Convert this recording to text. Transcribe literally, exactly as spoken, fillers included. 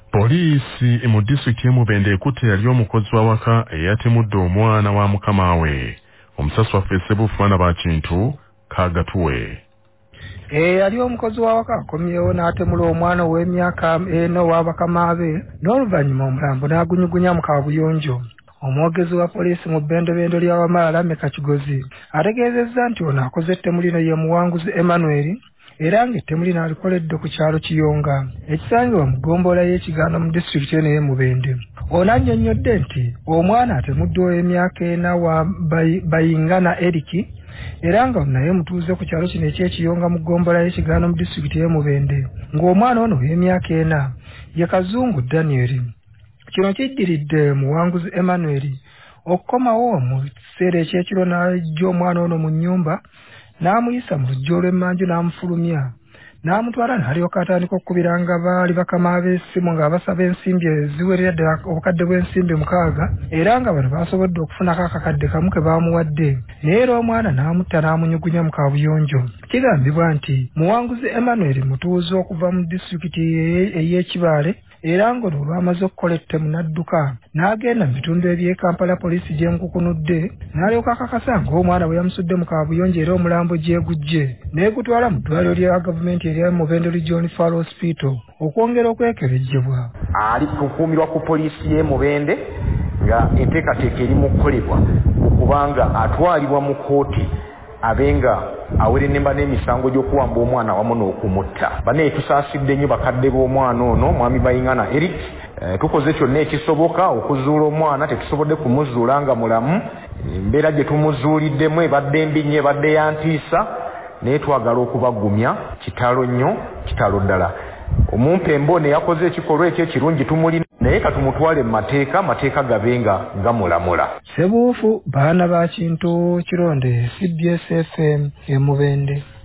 Poliisi mu disitulikiti y'e Mubende ekutte yali omukozi w'awaka eyatemudde omwana wa mukama we. Omusasi waffe Ssebuufu ba Kintu Kaagatuwe. E yali omukozi w'awaka akomyewo n'atemula omwana ow'emyaka eno wa bakama be n'oluvannyuma omulambo n'agunyugunya mu kaabuyonjo. Omwogezi wa poliisi mu bbendobendo lya Wamala Meka Kigozi ategeezezza nti ono akoze ettemu lino ye Muwanguzi Emmanuel era ng'ettemu lino alikoledde ku kyalo Kiyonga ekisangibwa mu ggombolola y'ekigaano mu disitulikiti eno y'e Mubende. Ono annyonnyodde nti omwana atemudde ow'emyaka ena wa Bayingana Eriki era nga naye mutuuze ku kyalo kino eky'Ekiyonga mu ggombolola y'ekigaano mu disitulikiti y'e Mubende ng'omwana ono w'emyaka ena ye Kazungu Daniel. Kino kijjiridde Muwanguzi Emmanuel okukomawo mu kiseera ekyekiro n'ajja omwana ono mu nnyumba n'amuyisa mu lujja olw'emmanju n'amufulumya n'amutwala n'alyoka atandika okukubiranga baali bakama b'essimu ng'abasaba ensimbi eziwerera ddala obukadde bw'ensimbi mukaaga era nga bano baasobodde okufunako akakadde kamu ke baamuwadde naye era omwana n'amutta n'amunyugunya mu kaabuyonjo. Kigambibwa nti Muwanguzi Emmanuel mutuuze okuva mu disitulikiti ey'Ekibaale era ng'olwo lw'amaze okukola ettemu n'adduka n'agenda mu bitundu eby'e Kampala poliisi gy'enkukunudde n'alyoka akakasa ng'omwana bwe yamusudde mu kaabuyonjo era omulambo gyegujje n'egutwala mu ddwaliro lya gavumenti erya Mubende Regional Referral Hospital okwongera okwekebejjebwa. Ali kukuumirwa ku poliisi y'e Mubende nga enteekateeka eri mu kukolebwa okubanga atwalibwa mu kkooti abenga awere nemba n'emisango gy'okuwamba omwana wamu n'okumutta. Bane tusaasidde nnyo bakadde b'omwana ono mwami Bayingana Eric. E, tukoze kyonna ekisoboka okuzuula omwana, tetusobodde kumuzuula nga mulamu. Embeera gye tumuzuuliddemu ebadde mbi nnyo, ebadde ya ntiisa naye twagala okubagumya kitalo nnyo, kitalo ddala. Omumpembo ne yakoze ekikolwa ekyo ekirungi tumulina naye katumutwale mu mateeka, mateeka gabenga gamulamula. Ssebuufu baana ba Kintu Kironde C B S F M e Mubende.